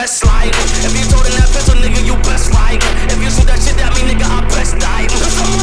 best slide. If you told in that pistol, nigga, you best ride. If you shoot that shit at me, nigga, I best die.